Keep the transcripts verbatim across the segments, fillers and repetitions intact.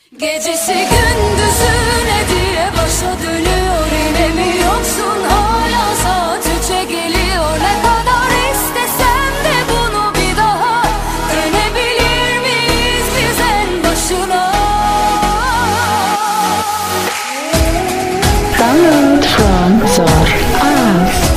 Gecesi gündüzü ne diye başa dönüyor, yine mi yoksun hala, saat üçe geliyor. Ne kadar istesem de bunu bir daha dönebilir miyiz biz en başına? Download from Zor Az.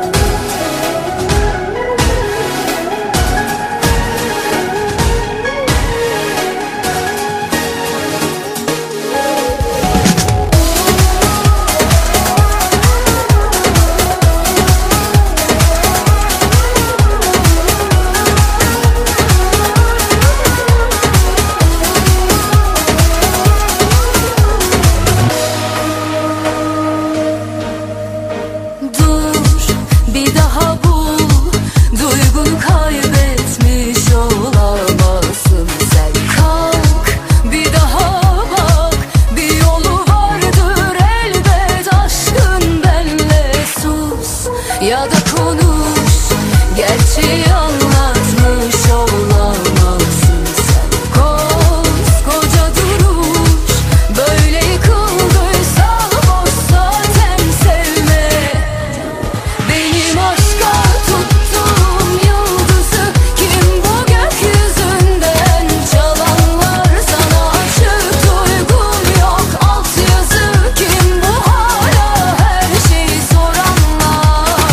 Ya da konuş, gerçeği anlatmış olamazsın sen. Koskoca duruş, böyle yıkıldıysa boş zaten sevme. Benim aşka tuttuğum yıldızı kim bu gökyüzünden çalanlar? Sana aşık duygun yok, altyazı kim bu hala her şeyi soranlar?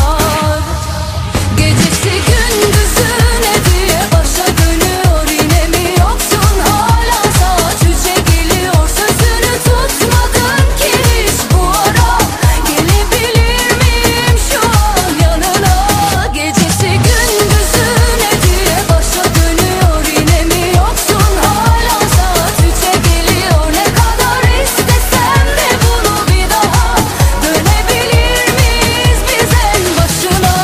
Gecesi gündüzü ne diye başa dönüyor, yine mi yoksun hala, saat üçe geliyor. Sözünü tutmadın ki hiç bu ara, gelebilir miyim şu an yanına? Gecesi gündüzü ne diye başa dönüyor, yine mi yoksun hala, saat üçe geliyor. Ne kadar istesem de bunu bir daha dönebilir miyiz biz en başına?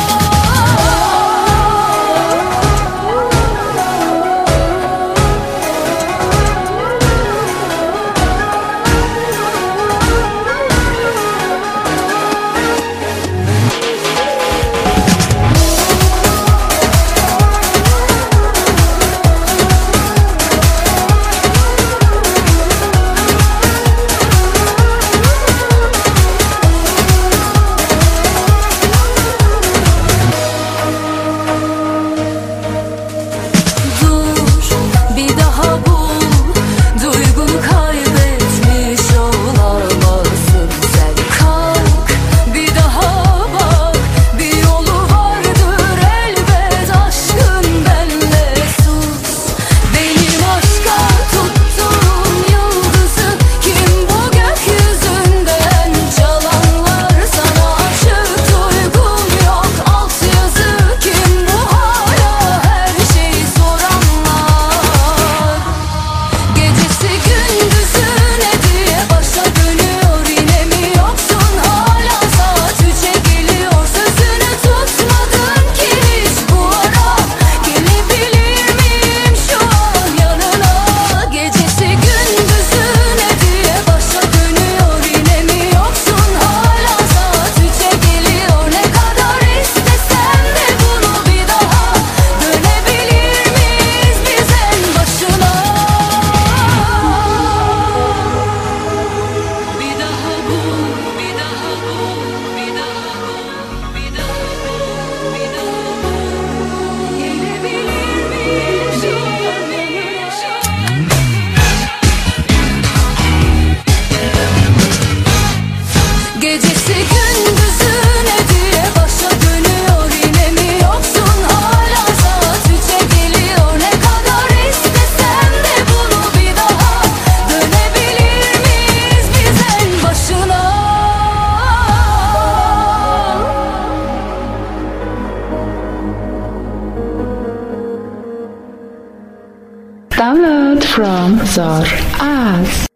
Dur, bir daha bul, duygunu kaybetmiş olamazsın sen. Kalk, bir daha bak, bir yolu vardır elbet aşkın, benle sus. Benim aşka tuttuğum yıldızı kim bu gökyüzünden çalanlar? Sana aşık duygun yok, altyazı kim bu hala her şeyi soranlar? Gecesi gündüzü ne diye başa dönüyor, yine mi yoksun hala, saat üçe geliyor. Sözünü tutmadın ki hiç bu ara, gelebilir miyim şu an yanına? Gecesi gündüzü ne diye başa dönüyor, yine mi yoksun hala, saat üçe geliyor. Ne kadar istesem de bunu bir daha dönebilir miyiz biz en başına? Bir daha bul, bir daha bul, bir daha bul, bir daha bul, bir daha bul. Gelebilir miyim şu an, gecesi gündüzü ne diye başa dönüyor, yine mi yoksun hala, saat üçe geliyor. Ne kadar istesem de bunu bir daha dönebilir miyiz biz en başına? Download from Zor Az.